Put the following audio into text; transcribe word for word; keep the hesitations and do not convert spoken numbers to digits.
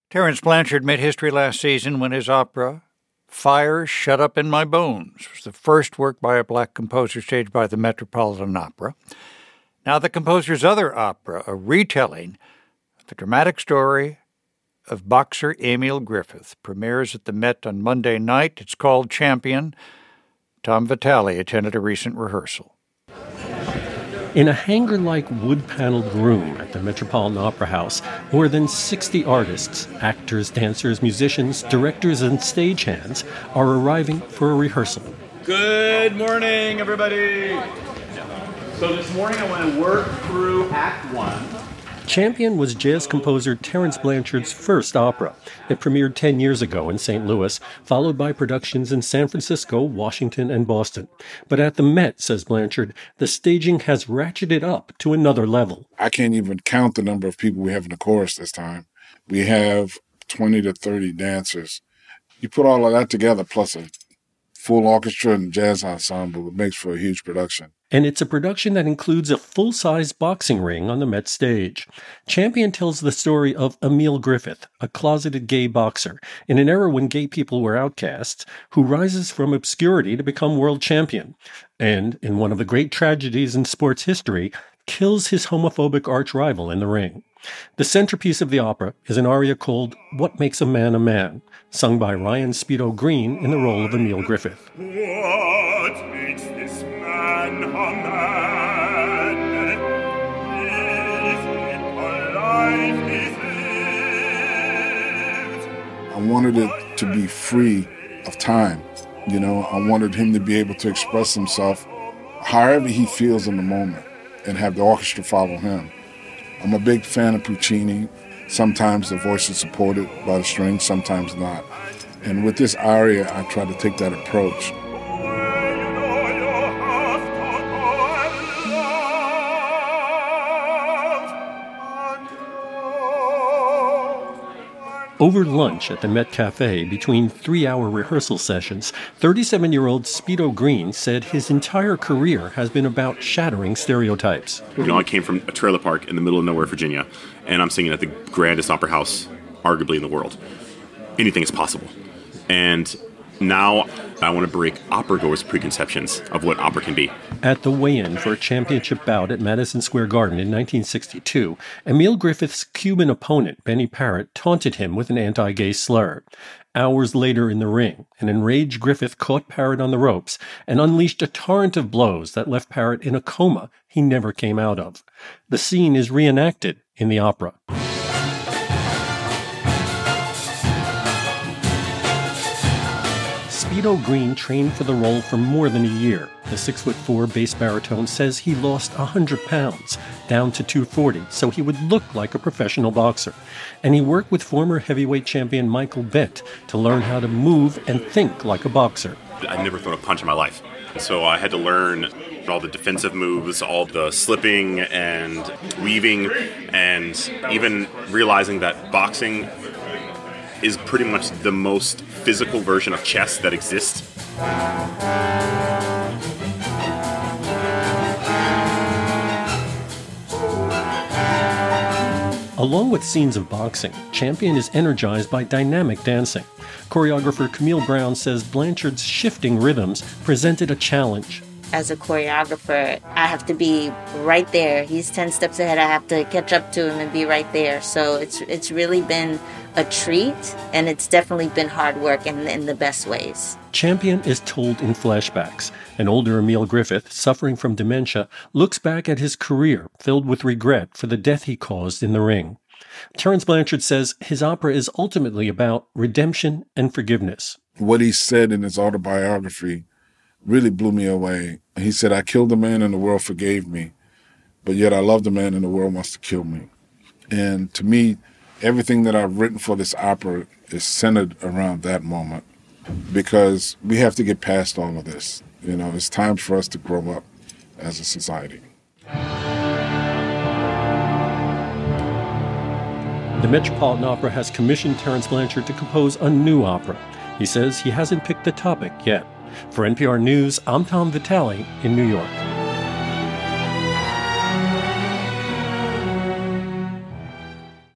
Terence Blanchard made history last season when his opera, Fire Shut Up in My Bones, was the first work by a black composer staged by the Metropolitan Opera. Now the composer's other opera, a retelling of the dramatic story of boxer Emil Griffith, premieres at the Met on Monday night. It's called Champion. Tom Vitale attended a recent rehearsal. In a hangar-like wood-paneled room at the Metropolitan Opera House, more than sixty artists, actors, dancers, musicians, directors, and stagehands are arriving for a rehearsal. Good morning, everybody. So this morning I want to work through Act One. Champion was jazz composer Terence Blanchard's first opera. It premiered ten years ago in Saint Louis, followed by productions in San Francisco, Washington, and Boston. But at the Met, says Blanchard, the staging has ratcheted up to another level. I can't even count the number of people we have in the chorus this time. We have twenty to thirty dancers. You put all of that together, plus a full orchestra and jazz ensemble, it makes for a huge production. And it's a production that includes a full-size boxing ring on the Met stage. Champion tells the story of Emil Griffith, a closeted gay boxer, in an era when gay people were outcasts, who rises from obscurity to become world champion. And, in one of the great tragedies in sports history, kills his homophobic arch-rival in the ring. The centerpiece of the opera is an aria called What Makes a Man a Man, sung by Ryan Speedo Green in the role of Emil Griffith. What makes this man a man? Is it a life he lived? I wanted it to be free of time. You know, I wanted him to be able to express himself however he feels in the moment and have the orchestra follow him. I'm a big fan of Puccini. Sometimes the voice is supported by the strings, sometimes not. And with this aria, I try to take that approach. Over lunch at the Met Cafe, between three-hour rehearsal sessions, thirty-seven-year-old Speedo Green said his entire career has been about shattering stereotypes. You know, I came from a trailer park in the middle of nowhere, Virginia, and I'm singing at the grandest opera house, arguably in the world. Anything is possible. And now I want to break opera-goers' preconceptions of what opera can be. At the weigh-in for a championship bout at Madison Square Garden in nineteen sixty-two, Emil Griffith's Cuban opponent, Benny Parrott, taunted him with an anti-gay slur. Hours later in the ring, an enraged Griffith caught Parrott on the ropes and unleashed a torrent of blows that left Parrott in a coma he never came out of. The scene is reenacted in the opera. Speedo Green trained for the role for more than a year. The six foot four bass baritone says he lost one hundred pounds, down to two forty, so he would look like a professional boxer. And he worked with former heavyweight champion Michael Bett to learn how to move and think like a boxer. I'd never thrown a punch in my life. So I had to learn all the defensive moves, all the slipping and weaving, and even realizing that boxing is pretty much the most physical version of chess that exists. Along with scenes of boxing, Champion is energized by dynamic dancing. Choreographer Camille Brown says Blanchard's shifting rhythms presented a challenge. As a choreographer, I have to be right there. He's ten steps ahead. I have to catch up to him and be right there. So it's it's really been a treat, and it's definitely been hard work in, in the best ways. Champion is told in flashbacks. An older Emil Griffith, suffering from dementia, looks back at his career filled with regret for the death he caused in the ring. Terence Blanchard says his opera is ultimately about redemption and forgiveness. What he said in his autobiography really blew me away. He said, I killed a man and the world forgave me, but yet I love the man and the world wants to kill me. And to me, everything that I've written for this opera is centered around that moment, because we have to get past all of this. You know, it's time for us to grow up as a society. The Metropolitan Opera has commissioned Terence Blanchard to compose a new opera. He says he hasn't picked the topic yet. For N P R News, I'm Tom Vitale in New York.